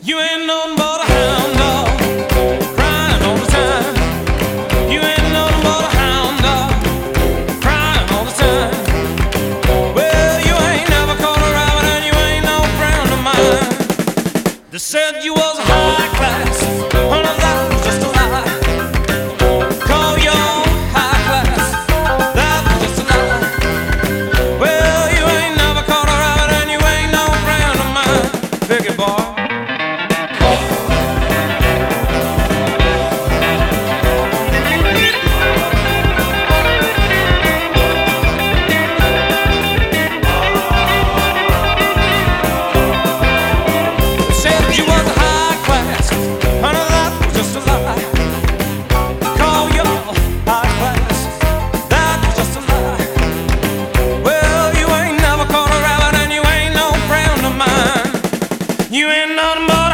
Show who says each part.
Speaker 1: You ain't nothing but a hound dog, crying all the time. You ain't nothing but a hound dog, crying all the time. Well, you ain't never caught a rabbit and you ain't no friend of mine. They said you was high class, oh no, that was just a lie. Call you high class, that was just a lie. Well, you ain't never caught a rabbit and you ain't no friend of mine. Piggy boy. You ain't nothing but